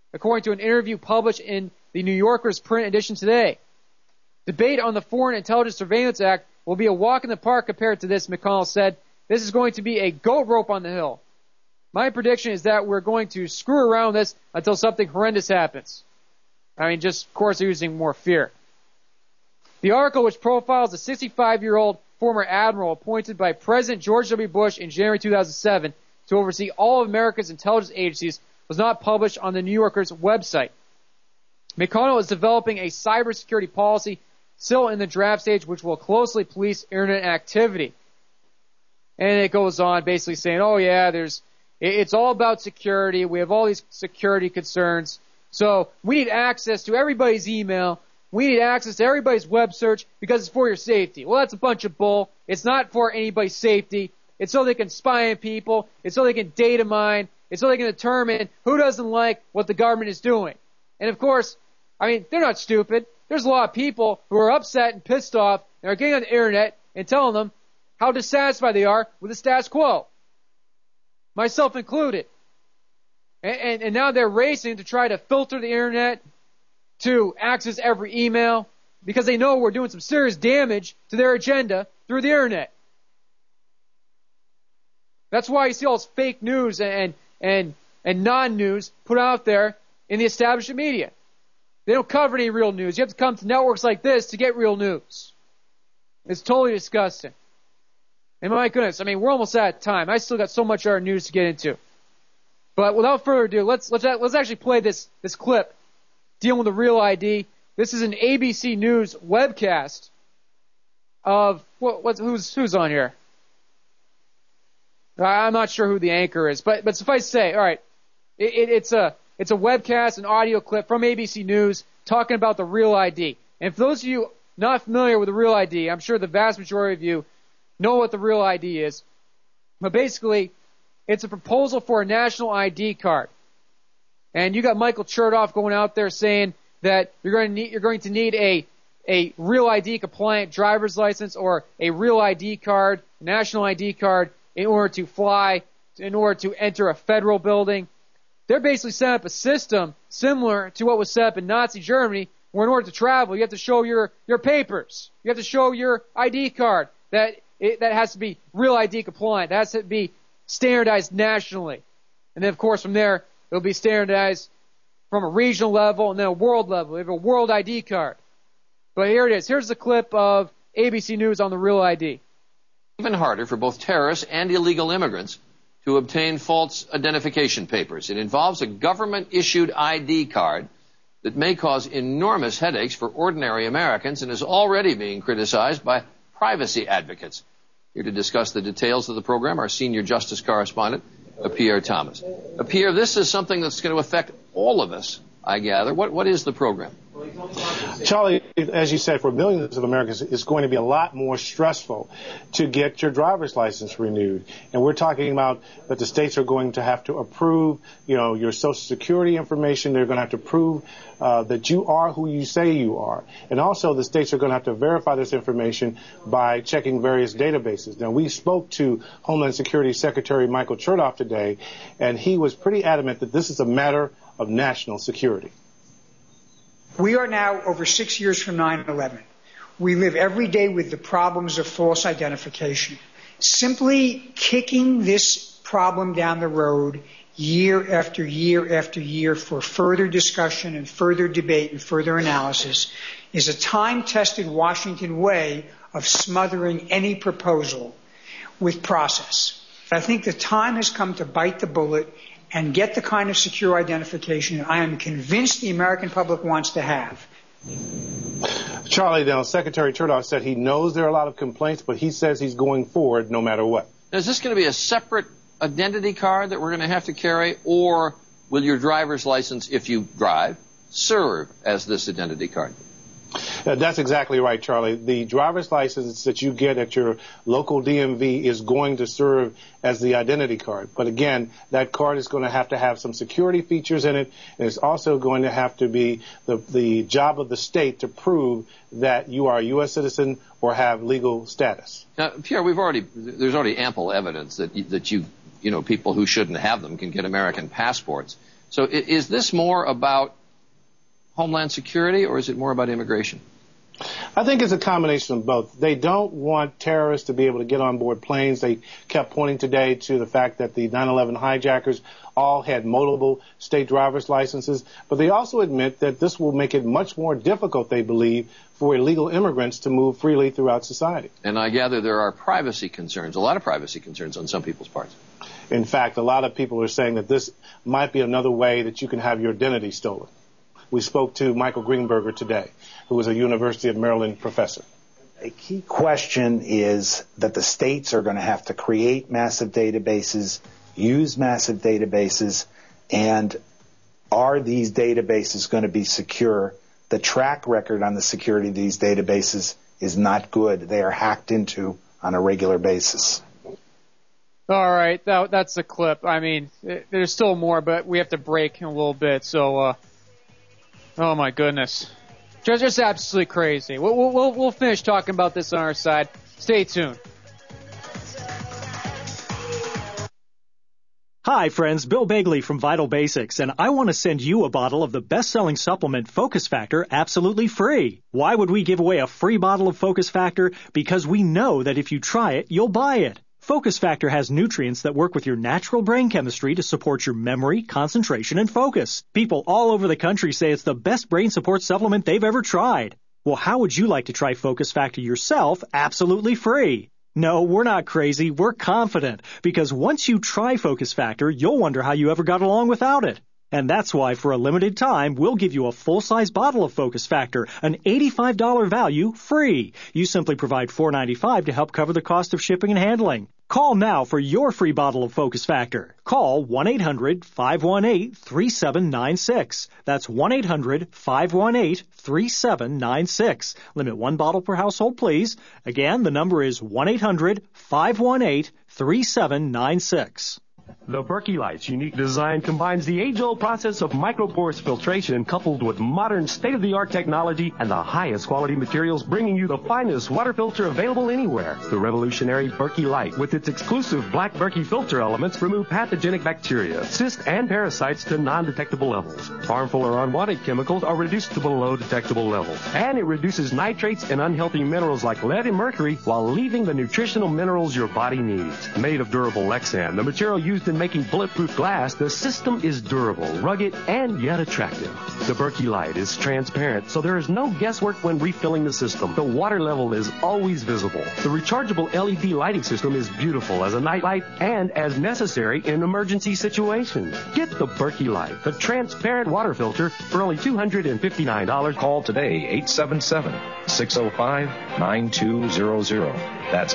according to an interview published in the New Yorker's print edition today. Debate on the Foreign Intelligence Surveillance Act will be a walk in the park compared to this, McConnell said. This is going to be a goat rope on the hill. My prediction is that we're going to screw around this until something horrendous happens. I mean, just, of course, using more fear. The article, which profiles a 65-year-old former admiral appointed by President George W. Bush in January 2007 to oversee all of America's intelligence agencies, was not published on the New Yorker's website. McConnell is developing a cybersecurity policy still in the draft stage, which will closely police internet activity. And it goes on basically saying, oh yeah, it's all about security. We have all these security concerns. So we need access to everybody's email. We need access to everybody's web search because it's for your safety. Well, that's a bunch of bull. It's not for anybody's safety. It's so they can spy on people. It's so they can data mine. It's so they can determine who doesn't like what the government is doing. And of course, I mean, they're not stupid. There's a lot of people who are upset and pissed off and are getting on the internet and telling them how dissatisfied they are with the status quo. Myself included. And now they're racing to try to filter the internet to access every email because they know we're doing some serious damage to their agenda through the internet. That's why you see all this fake news and non-news put out there in the establishment media. They don't cover any real news. You have to come to networks like this to get real news. It's totally disgusting. And my goodness, I mean, we're almost out of time. I still got so much other news to get into. But without further ado, let's actually play this clip dealing with the Real ID. This is an ABC News webcast of who's on here. I'm not sure who the anchor is, but suffice to say, all right, it's a webcast, an audio clip from ABC News talking about the Real ID. And for those of you not familiar with the Real ID, I'm sure the vast majority of you know what the Real ID is. But basically, it's a proposal for a national ID card. And you got Michael Chertoff going out there saying that you're going to need a Real ID compliant driver's license or a Real ID card, national ID card, in order to fly, in order to enter a federal building. They're basically setting up a system similar to what was set up in Nazi Germany, where in order to travel, you have to show your papers. You have to show your ID card that has to be Real ID compliant. That has to be standardized nationally. And then, of course, from there, it'll be standardized from a regional level and then a world level. We have a World ID card. But here it is. Here's the clip of ABC News on the Real ID. Even harder for both terrorists and illegal immigrants to obtain false identification papers. It involves a government-issued ID card that may cause enormous headaches for ordinary Americans and is already being criticized by privacy advocates. Here to discuss the details of the program, our senior justice correspondent, Pierre Thomas. Pierre, this is something that's going to affect all of us, I gather. What is the program? Charlie, as you said, for millions of Americans, it's going to be a lot more stressful to get your driver's license renewed. And we're talking about that the states are going to have to approve, your Social Security information. They're going to have to prove that you are who you say you are. And also the states are going to have to verify this information by checking various databases. Now, we spoke to Homeland Security Secretary Michael Chertoff today, and he was pretty adamant that this is a matter of national security. We are now over 6 years from 9/11. We live every day with the problems of false identification. Simply kicking this problem down the road year after year after year for further discussion and further debate and further analysis is a time-tested Washington way of smothering any proposal with process. I think the time has come to bite the bullet and get the kind of secure identification I am convinced the American public wants to have. Charlie, now, Secretary Chertoff said he knows there are a lot of complaints, but he says he's going forward no matter what. Now, is this going to be a separate identity card that we're going to have to carry, or will your driver's license, if you drive, serve as this identity card? That's exactly right, Charlie. The driver's license that you get at your local DMV is going to serve as the identity card. But again, that card is going to have some security features in it, and it's also going to have to be the job of the state to prove that you are a U.S. citizen or have legal status. Now, Pierre, there's already ample evidence that people who shouldn't have them can get American passports. So is this more about Homeland Security, or is it more about immigration? I think it's a combination of both. They don't want terrorists to be able to get on board planes. They kept pointing today to the fact that the 9/11 hijackers all had multiple state driver's licenses. But they also admit that this will make it much more difficult, they believe, for illegal immigrants to move freely throughout society. And I gather there are privacy concerns, a lot of privacy concerns on some people's parts. In fact, a lot of people are saying that this might be another way that you can have your identity stolen. We spoke to Michael Greenberger today, who is a University of Maryland professor. A key question is that the states are going to have to create massive databases, use massive databases, and are these databases going to be secure? The track record on the security of these databases is not good. They are hacked into on a regular basis. All right, that's the clip. I mean, there's still more, but we have to break in a little bit, so... Oh my goodness, just absolutely crazy. We'll finish talking about this on our side. Stay tuned. Hi friends, Bill Begley from Vital Basics, and I want to send you a bottle of the best-selling supplement Focus Factor absolutely free. Why would we give away a free bottle of Focus Factor? Because we know that if you try it, you'll buy it. Focus Factor has nutrients that work with your natural brain chemistry to support your memory, concentration, and focus. People all over the country say it's the best brain support supplement they've ever tried. Well, how would you like to try Focus Factor yourself absolutely free? No, we're not crazy. We're confident. Because once you try Focus Factor, you'll wonder how you ever got along without it. And that's why, for a limited time, we'll give you a full-size bottle of Focus Factor, an $85 value, free. You simply provide $4.95 to help cover the cost of shipping and handling. Call now for your free bottle of Focus Factor. Call 1-800-518-3796. That's 1-800-518-3796. Limit one bottle per household, please. Again, the number is 1-800-518-3796. The Berkey Light's unique design combines the age-old process of microporous filtration coupled with modern state-of-the-art technology and the highest quality materials, bringing you the finest water filter available anywhere. The revolutionary Berkey Light, with its exclusive black Berkey filter elements, remove pathogenic bacteria, cysts, and parasites to non-detectable levels. Harmful or unwanted chemicals are reduced to below detectable levels. And it reduces nitrates and unhealthy minerals like lead and mercury while leaving the nutritional minerals your body needs. Made of durable Lexan, the material used in making bulletproof glass, the system is durable, rugged, and yet attractive. The Berkey Light is transparent, so there is no guesswork when refilling the system. The water level is always visible. The rechargeable LED lighting system is beautiful as a night light and as necessary in emergency situations. Get the Berkey Light, the transparent water filter, for only $259. Call today, 877-605-9200. That's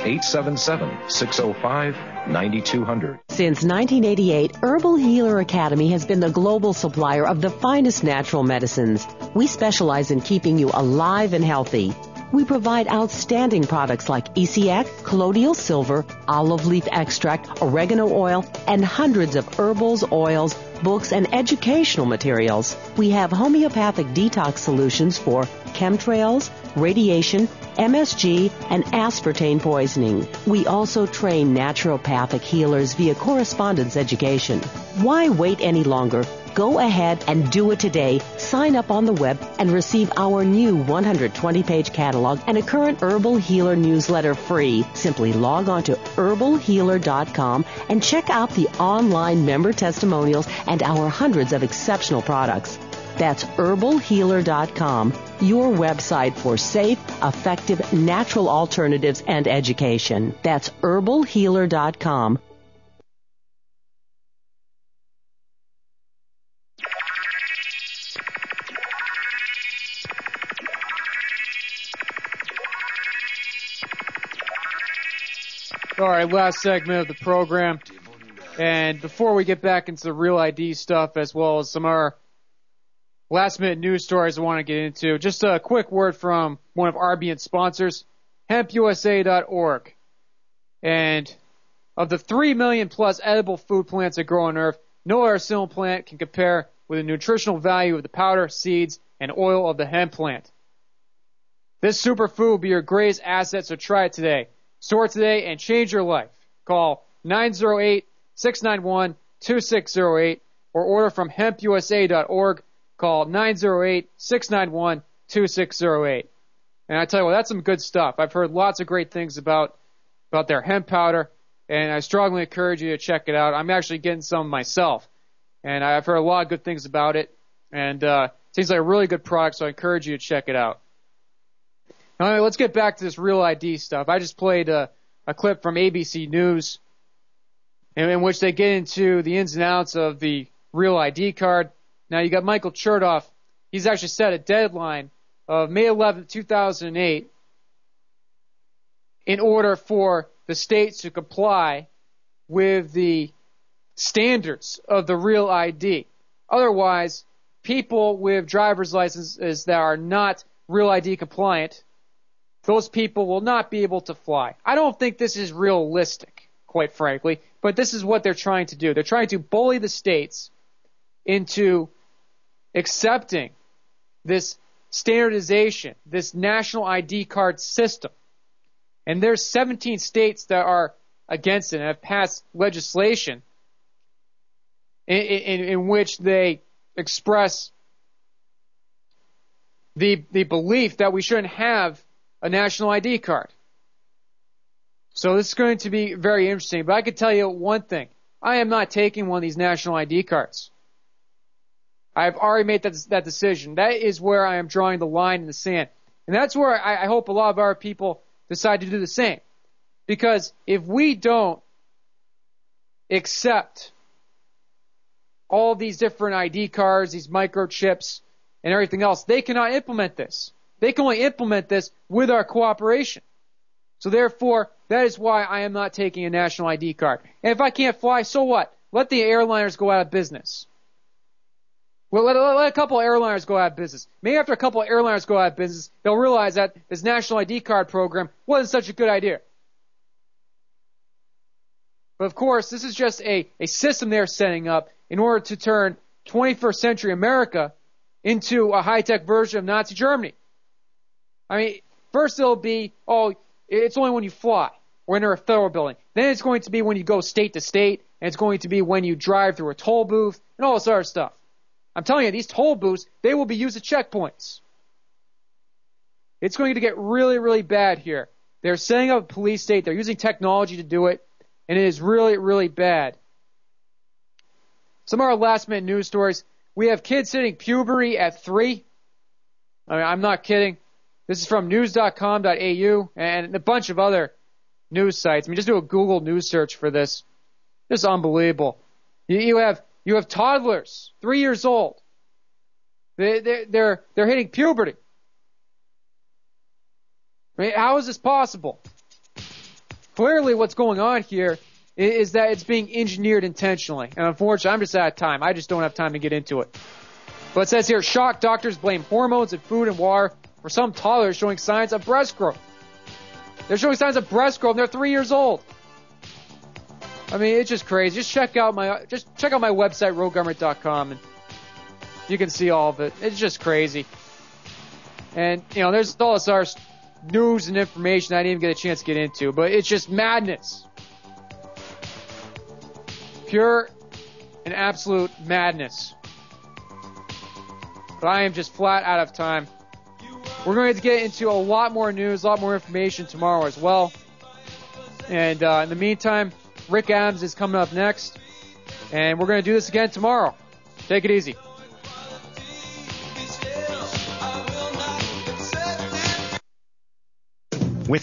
877-605-9200. Since 1988, Herbal Healer Academy has been the global supplier of the finest natural medicines. We specialize in keeping you alive and healthy. We provide outstanding products like ECX, colloidal silver, olive leaf extract, oregano oil, and hundreds of herbals, oils, books, and educational materials. We have homeopathic detox solutions for chemtrails, radiation, MSG, and aspartame poisoning. We also train naturopathic healers via correspondence education. Why wait any longer? Go ahead and do it today. Sign up on the web and receive our new 120-page catalog and a current Herbal Healer newsletter free. Simply log on to herbalhealer.com and check out the online member testimonials and our hundreds of exceptional products. That's herbalhealer.com, your website for safe, effective, natural alternatives and education. That's herbalhealer.com. All right, last segment of the program. And before we get back into the Real ID stuff, as well as some of our last-minute news stories I want to get into, just a quick word from one of RBN's sponsors, HempUSA.org. And of the 3 million-plus edible food plants that grow on Earth, no other single plant can compare with the nutritional value of the powder, seeds, and oil of the hemp plant. This superfood will be your greatest asset, so try it today. Store today and change your life. Call 908-691-2608. or order from hempusa.org. Call 908-691-2608. And I tell you what, that's some good stuff. I've heard lots of great things about their hemp powder, and I strongly encourage you to check it out. I'm actually getting some myself, and I've heard a lot of good things about it, and it seems like a really good product, so I encourage you to check it out. All right, let's get back to this Real ID stuff. I just played a clip from ABC News in which they get into the ins and outs of the Real ID card. Now, you got Michael Chertoff. He's actually set a deadline of May 11, 2008 in order for the states to comply with the standards of the Real ID. Otherwise, people with driver's licenses that are not Real ID compliant, those people will not be able to fly. I don't think this is realistic, quite frankly, but this is what they're trying to do. They're trying to bully the states into accepting this standardization, this national ID card system. And there's 17 states that are against it and have passed legislation in which they express the belief that we shouldn't have a national ID card. So this is going to be very interesting. But I can tell you one thing. I am not taking one of these national ID cards. I've already made that decision. That is where I am drawing the line in the sand. And that's where I hope a lot of our people decide to do the same. Because if we don't accept all these different ID cards, these microchips, and everything else, they cannot implement this. They can only implement this with our cooperation. So therefore, that is why I am not taking a national ID card. And if I can't fly, so what? Let the airliners go out of business. Well, let a couple of airliners go out of business. Maybe after a couple of airliners go out of business, they'll realize that this national ID card program wasn't such a good idea. But of course, this is just a system they're setting up in order to turn 21st century America into a high-tech version of Nazi Germany. I mean, first it'll be, it's only when you fly or enter a federal building. Then it's going to be when you go state to state, and it's going to be when you drive through a toll booth, and all this other stuff. I'm telling you, these toll booths, they will be used as checkpoints. It's going to get really, really bad here. They're setting up a police state. They're using technology to do it, and it is really, really bad. Some of our last-minute news stories. We have kids hitting puberty at 3. I mean, I'm not kidding. This is from news.com.au and a bunch of other news sites. I mean, just do a Google news search for this. This is unbelievable. You have toddlers, 3 years old. They're hitting puberty. I mean, how is this possible? Clearly, what's going on here is that it's being engineered intentionally. And unfortunately, I'm just out of time. I just don't have time to get into it. But it says here, shocked doctors blame hormones in food and water for some toddlers showing signs of breast growth. They're showing signs of breast growth and they're 3 years old. I mean, it's just crazy. Just check out my website, roegovernment.com, and you can see all of it. It's just crazy. And, there's all this other news and information I didn't even get a chance to get into, but it's just madness. Pure and absolute madness. But I am just flat out of time. We're going to get into a lot more news, a lot more information tomorrow as well. And in the meantime, Rick Adams is coming up next. And we're going to do this again tomorrow. Take it easy.